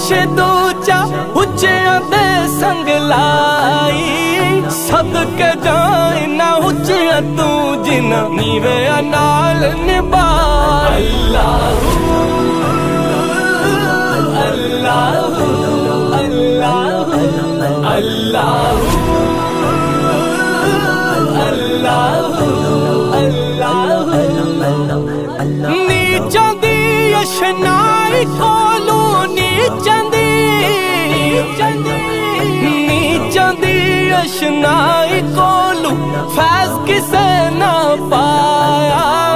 पिछे दो चा उच्चियां दे संग लाई सदके जाए ना उच्चियां तू जिना नीवे नाल निभाई। अल्लाह अल्लाह अल्लाह अल्लाह अल्लाह। नीचां दी अशनाई कोलू नीचां दी अशनाई कोलू फैज़ किसे ना पा